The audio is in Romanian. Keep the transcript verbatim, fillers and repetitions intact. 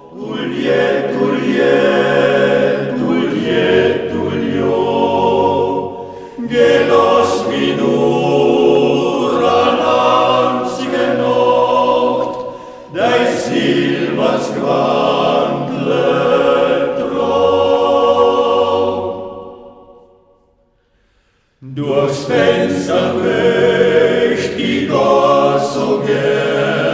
Tulie, tulie, tulie, tulio, gelos minur an einzige Nacht, dei Silbers Quandle trau. Durchs Fenster möcht ich Gott so gern